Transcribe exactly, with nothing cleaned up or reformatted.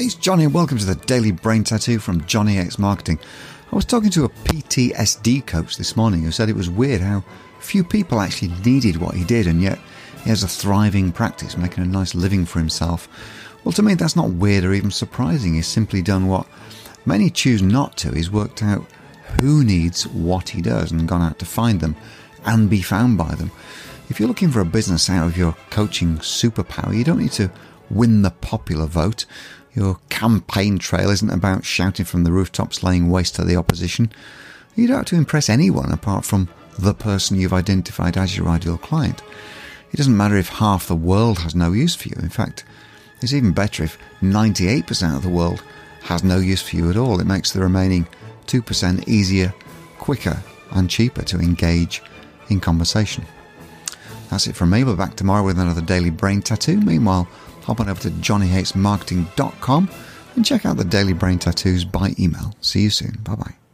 it's Johnny and welcome to the Daily Brain Tattoo from Johnny X Marketing. I was talking to a P T S D coach this morning who said it was weird how few people actually needed what he did, and yet he has a thriving practice, making a nice living for himself. Well, to me, that's not weird or even surprising. He's simply done what many choose not to. He's worked out who needs what he does and gone out to find them and be found by them. If you're looking for a business out of your coaching superpower, you don't need to win the popular vote. Your campaign trail isn't about shouting from the rooftops, laying waste to the opposition. You don't have to impress anyone apart from the person you've identified as your ideal client. It doesn't matter if half the world has no use for you. In fact, it's even better if ninety-eight percent of the world has no use for you at all. It makes the remaining two percent easier, quicker and cheaper to engage in conversation. That's it from me. We're back tomorrow with another Daily Brain Tattoo. Meanwhile, hop on over to johnny hates marketing dot com and check out the Daily Brain Tattoos by email. See you soon. Bye-bye.